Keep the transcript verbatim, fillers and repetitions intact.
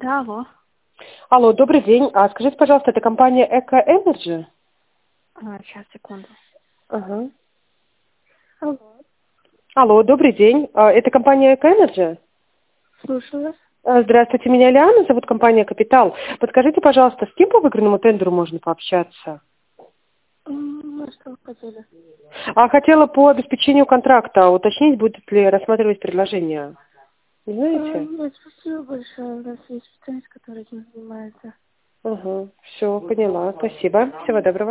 Да, алло. Алло, добрый день. А скажите, пожалуйста, это компания Эко Энерджи? А, сейчас, секунду. Ага. Алло, Алло, добрый день. А, это компания Эко Энерджи? слушаю вас. А, Здравствуйте, меня Лиана, зовут компания Капитал. Подскажите, пожалуйста, с кем по выигранному тендеру можно пообщаться? М, Ну, что вы хотели? А хотела по обеспечению контракта уточнить, будет ли рассматривать предложение. Не А, знаете? Нет, спасибо большое. У нас есть специалист, который этим занимается. Ага, все, поняла. Спасибо. Всего доброго.